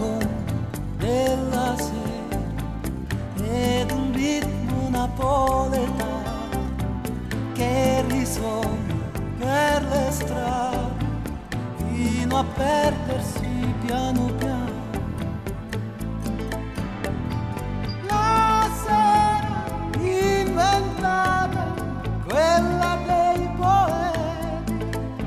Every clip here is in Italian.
racconto della sera ed un ritmo napoletano che risuona per le strade fino a perdersi piano piano. La sera inventata, quella dei poeti,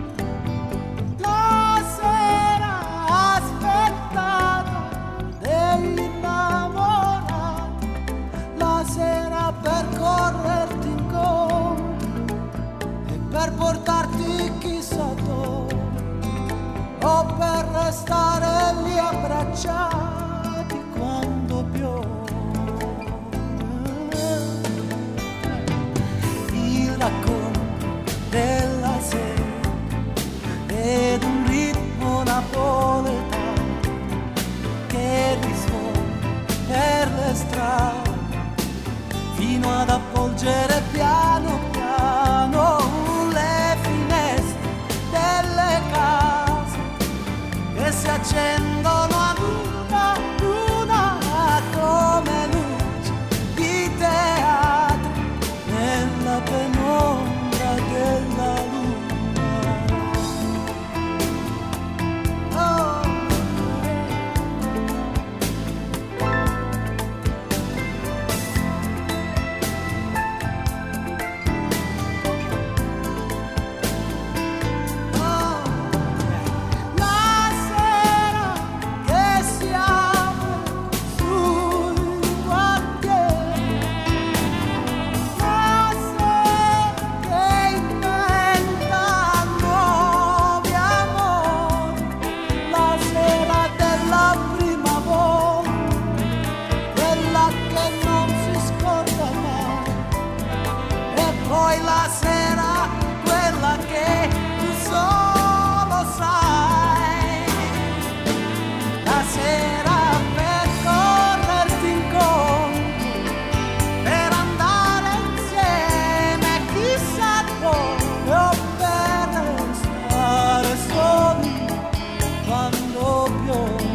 la sera aspettata degli innamorati, la sera per correrti incontro e per portarti chissà dove, o per restare lì abbracciati quando piove. Il racconto della sera ed un ritmo napoletano che risuona per le strade fino ad avvolgere piano piano le finestre delle case che si accendono ad una come luce di teatro nella penombra della luna. Oh. La sera che si apre sul quartiere, la sera che inventa nuovi amori, la sera della prima volta, quella che non si scorda mai, e poi la sera quella che tu solo sai, la sera per correrti incontro, per andare insieme chissà dove, o per restare soli quando piove.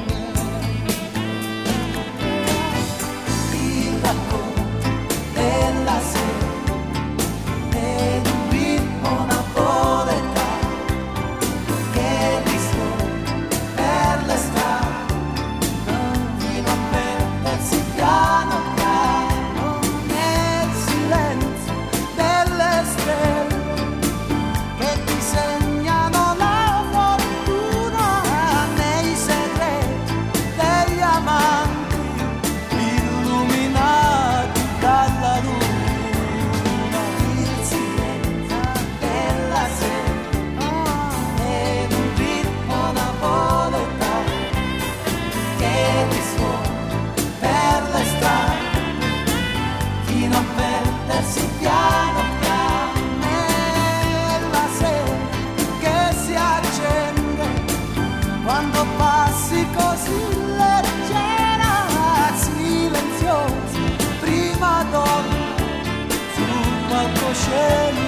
Il racconto della sera ed un ritmo napoletano che risuona per le strade fino a perdersi piano piano nel silenzio delle stelle che disegnano la fortuna nei segreti degli amanti illuminati dalla luna. Il silenzio della sera ed un ritmo napoletano che risuona per le strade fino a perdersi piano piano nella sera che si accende quando passi così leggera, silenziosa, prima donna sul palcoscenico.